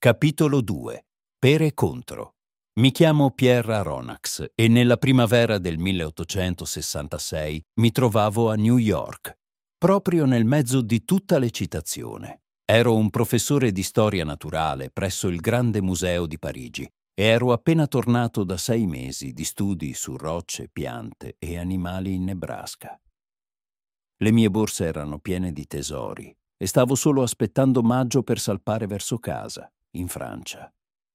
Capitolo 2. Per e contro. Mi chiamo Pierre Aronnax e nella primavera del 1866 mi trovavo a New York, proprio nel mezzo di tutta l'eccitazione. Ero un professore di storia naturale presso il Grande Museo di Parigi e ero appena tornato da 6 mesi di studi su rocce, piante e animali in Nebraska. Le mie borse erano piene di tesori e stavo solo aspettando maggio per salpare verso casa, in Francia.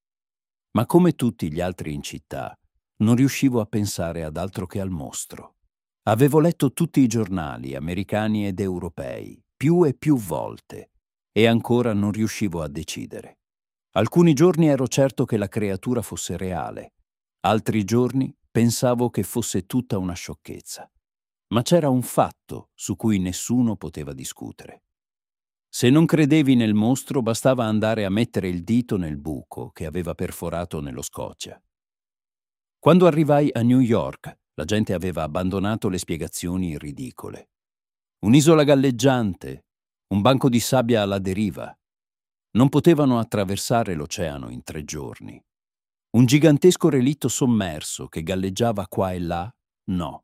Ma come tutti gli altri in città, non riuscivo a pensare ad altro che al mostro. Avevo letto tutti i giornali, americani ed europei, più e più volte, e ancora non riuscivo a decidere. Alcuni giorni ero certo che la creatura fosse reale, altri giorni pensavo che fosse tutta una sciocchezza. Ma c'era un fatto su cui nessuno poteva discutere. Se non credevi nel mostro, bastava andare a mettere il dito nel buco che aveva perforato nello Scotia. Quando arrivai a New York, la gente aveva abbandonato le spiegazioni ridicole. Un'isola galleggiante, un banco di sabbia alla deriva. Non potevano attraversare l'oceano in 3 giorni. Un gigantesco relitto sommerso che galleggiava qua e là, no.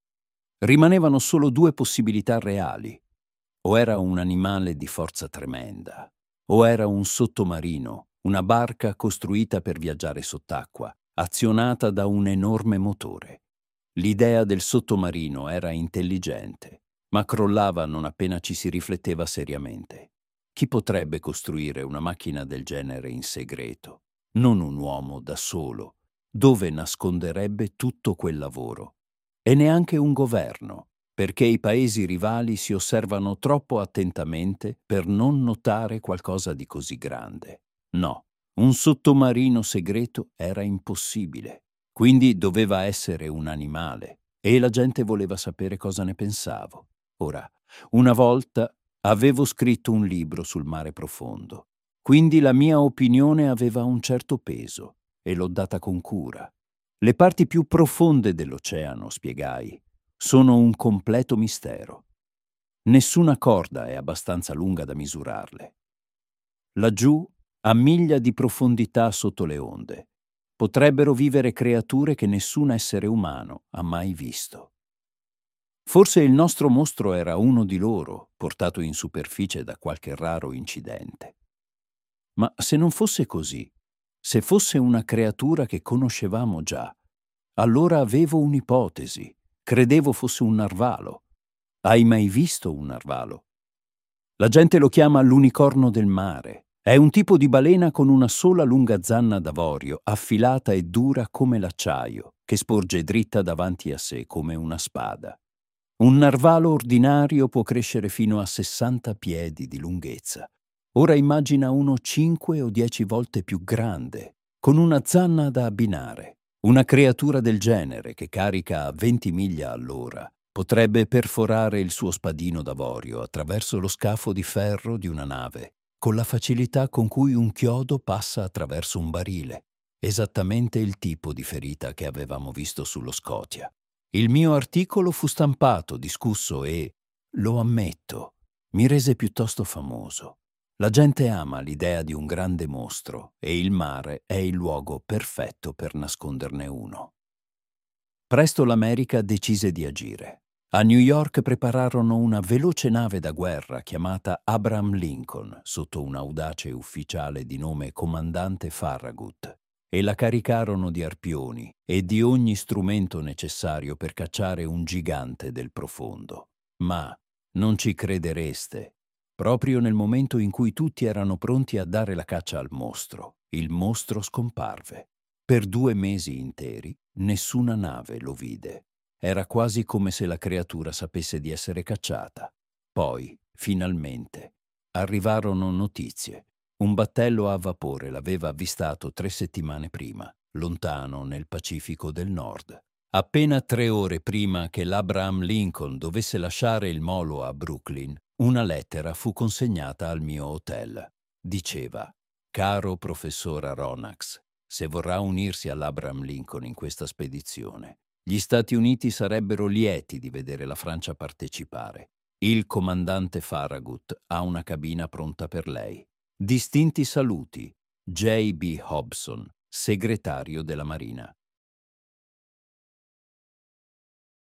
Rimanevano solo 2 possibilità reali. O era un animale di forza tremenda, o era un sottomarino, una barca costruita per viaggiare sott'acqua, azionata da un enorme motore. L'idea del sottomarino era intelligente, ma crollava non appena ci si rifletteva seriamente. Chi potrebbe costruire una macchina del genere in segreto? Non un uomo da solo. Dove nasconderebbe tutto quel lavoro? E neanche un governo, perché i paesi rivali si osservano troppo attentamente per non notare qualcosa di così grande. No, un sottomarino segreto era impossibile, quindi doveva essere un animale, e la gente voleva sapere cosa ne pensavo. Ora, una volta avevo scritto un libro sul mare profondo, quindi la mia opinione aveva un certo peso, e l'ho data con cura. Le parti più profonde dell'oceano, spiegai, sono un completo mistero. Nessuna corda è abbastanza lunga da misurarle. Laggiù, a miglia di profondità sotto le onde, potrebbero vivere creature che nessun essere umano ha mai visto. Forse il nostro mostro era uno di loro, portato in superficie da qualche raro incidente. Ma se non fosse così, se fosse una creatura che conoscevamo già, allora avevo un'ipotesi. Credevo fosse un narvalo. Hai mai visto un narvalo? La gente lo chiama l'unicorno del mare. È un tipo di balena con una sola lunga zanna d'avorio, affilata e dura come l'acciaio, che sporge dritta davanti a sé come una spada. Un narvalo ordinario può crescere fino a 60 piedi di lunghezza. Ora immagina uno 5 o 10 volte più grande, con una zanna da abbinare. Una creatura del genere, che carica a 20 miglia all'ora, potrebbe perforare il suo spadino d'avorio attraverso lo scafo di ferro di una nave, con la facilità con cui un chiodo passa attraverso un barile, esattamente il tipo di ferita che avevamo visto sullo Scotia. Il mio articolo fu stampato, discusso e, lo ammetto, mi rese piuttosto famoso. La gente ama l'idea di un grande mostro e il mare è il luogo perfetto per nasconderne uno. Presto l'America decise di agire. A New York prepararono una veloce nave da guerra chiamata Abraham Lincoln sotto un audace ufficiale di nome Comandante Farragut e la caricarono di arpioni e di ogni strumento necessario per cacciare un gigante del profondo. Ma, non ci credereste, proprio nel momento in cui tutti erano pronti a dare la caccia al mostro, il mostro scomparve. Per 2 mesi interi nessuna nave lo vide. Era quasi come se la creatura sapesse di essere cacciata. Poi, finalmente, arrivarono notizie. Un battello a vapore l'aveva avvistato 3 settimane prima, lontano nel Pacifico del Nord. Appena 3 ore prima che l'Abraham Lincoln dovesse lasciare il molo a Brooklyn, una lettera fu consegnata al mio hotel. Diceva: «Caro professor Aronnax, se vorrà unirsi all'Abraham Lincoln in questa spedizione, gli Stati Uniti sarebbero lieti di vedere la Francia partecipare. Il comandante Farragut ha una cabina pronta per lei. Distinti saluti, J.B. Hobson, segretario della Marina.